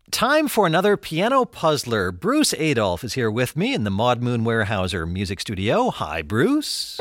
Time for another piano puzzler. Bruce Adolphe is here with me in the Maud Moon Weyerhaeuser Music Studio. Hi, Bruce.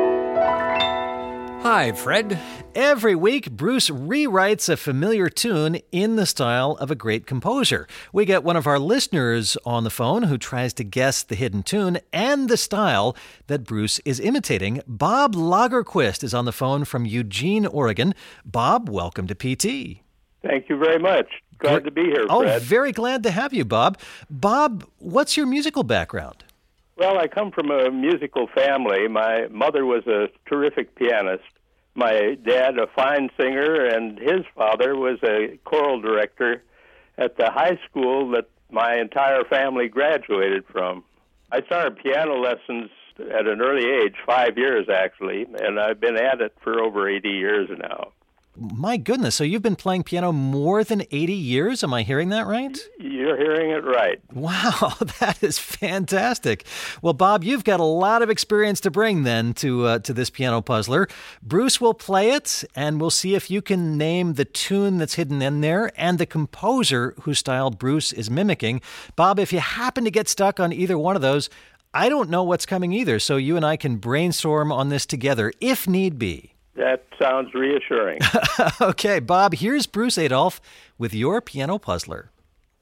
Hi, Fred. Every week, Bruce rewrites a familiar tune in the style of a great composer. We get one of our listeners on the phone who tries to guess the hidden tune and the style that Bruce is imitating. Bob Lagerquist is on the phone from Eugene, Oregon. Bob, welcome to PT. Thank you very much. Glad to be here, Fred. Oh, very glad to have you, Bob. Bob, what's your musical background? Well, I come from a musical family. My mother was a terrific pianist. My dad, a fine singer, and his father was a choral director at the high school that my entire family graduated from. I started piano lessons at an early age, 5 years actually, and I've been at it for over 80 years now. My goodness, so you've been playing piano more than 80 years? Am I hearing that right? You're hearing it right. Wow, that is fantastic. Well, Bob, you've got a lot of experience to bring then to this piano puzzler. Bruce will play it, and we'll see if you can name the tune that's hidden in there and the composer whose style Bruce is mimicking. Bob, if you happen to get stuck on either one of those, I don't know what's coming either, so you and I can brainstorm on this together if need be. That sounds reassuring. Okay, Bob, here's Bruce Adolphe with your piano puzzler.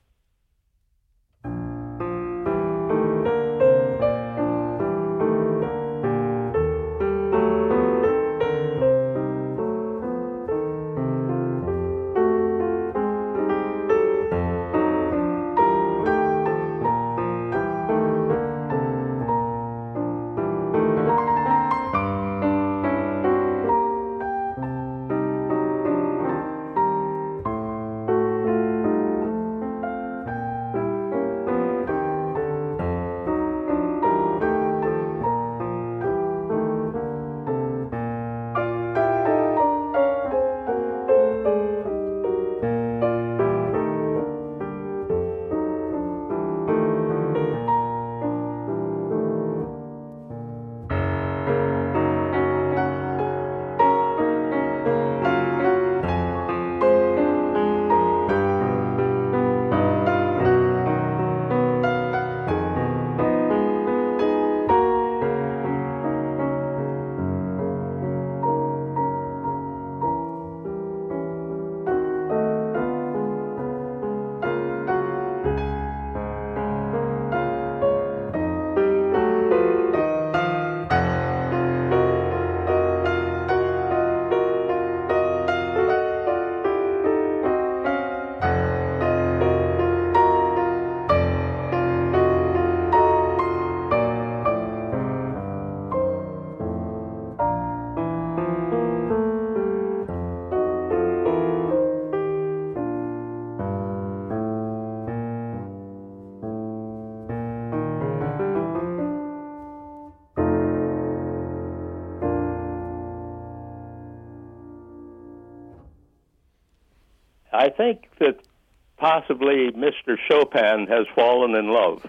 I think that possibly Mr. Chopin has fallen in love.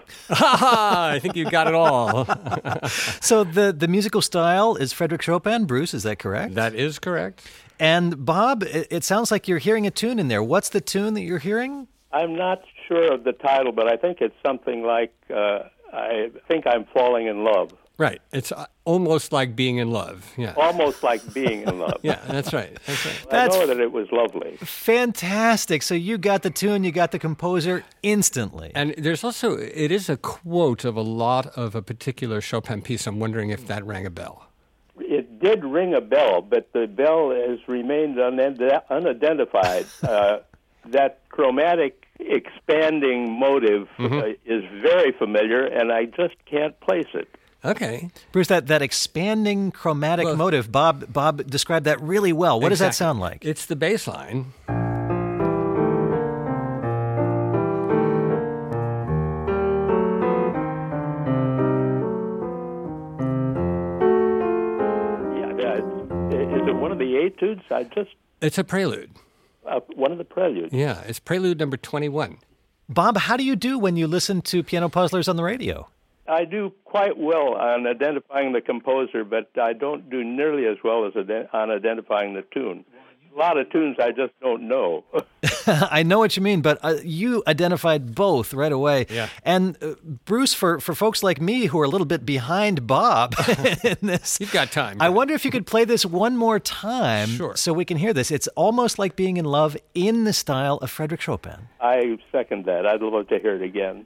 I think you got it all. So the musical style is Frédéric Chopin, Bruce, is that correct? That is correct. And Bob, it sounds like you're hearing a tune in there. What's the tune that you're hearing? I'm not sure of the title, but I think it's something like, I think I'm falling in love. Right. It's almost like being in love. Yeah. Almost like being in love. Yeah, that's right. That's right. I know that it was lovely. Fantastic. So you got the tune, you got the composer instantly. And there's also, it is a quote of a lot of a particular Chopin piece. I'm wondering if that rang a bell. It did ring a bell, but the bell has remained unidentified. That chromatic expanding motive is very familiar, and I just can't place it. Okay. Bruce, that expanding chromatic motive, Bob described that really well. What does that sound like? It's the bass line. Is it one of the etudes? It's a prelude. One of the preludes. Yeah, it's prelude number 21. Bob, how do you do when you listen to piano puzzlers on the radio? I do quite well on identifying the composer, but I don't do nearly as well as on identifying the tune. a lot of tunes I just don't know. I know what you mean, but you identified both right away. Yeah. And Bruce, for folks like me who are a little bit behind Bob in this, You've got time. I wonder if you could play this one more time Sure. so we can hear this. It's almost like being in love in the style of Frédéric Chopin. I second that. I'd love to hear it again.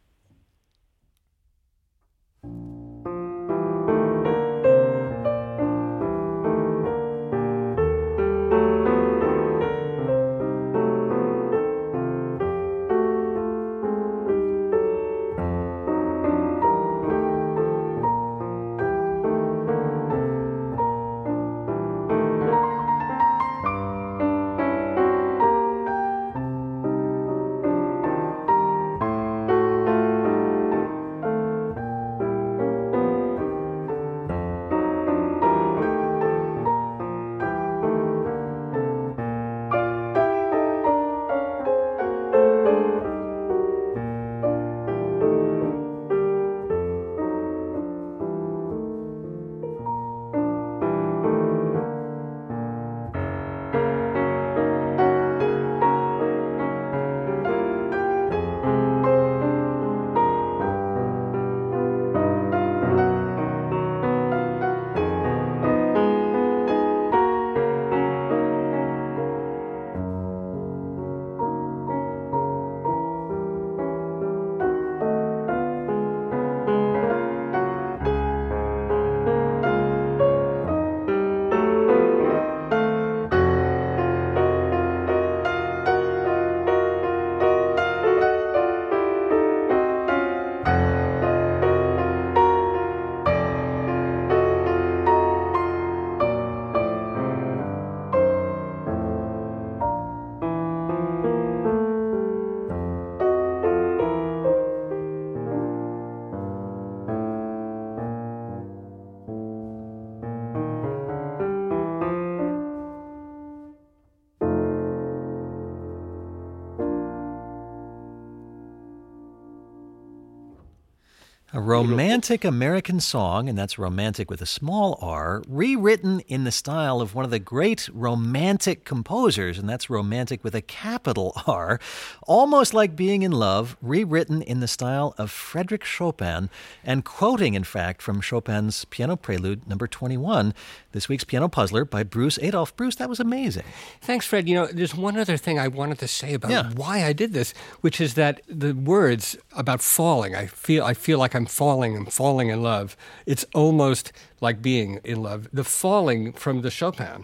A romantic American song, and that's romantic with a small r, rewritten in the style of one of the great romantic composers, and that's romantic with a capital R, almost like being in love, rewritten in the style of Frédéric Chopin, and quoting, in fact, from Chopin's Piano Prelude No. 21, this week's Piano Puzzler by Bruce Adolphe. Bruce, that was amazing. Thanks, Fred. You know, there's one other thing I wanted to say about why I did this, which is that the words about falling, I feel like I'm falling in love. It's almost like being in love. The falling from the Chopin.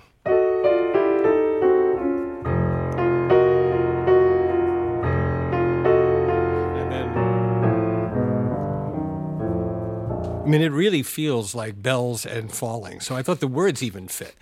And then, I mean, it really feels like bells and falling. So I thought the words even fit.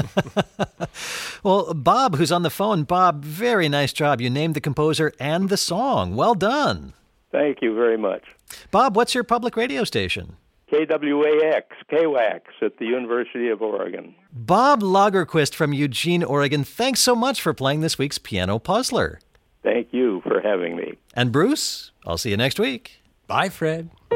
Well, Bob, who's on the phone, Bob, very nice job. You named the composer and the song. Well done. Thank you very much. Bob, what's your public radio station? KWAX, KWAX at the University of Oregon. Bob Lagerquist from Eugene, Oregon, thanks so much for playing this week's Piano Puzzler. Thank you for having me. And Bruce, I'll see you next week. Bye, Fred.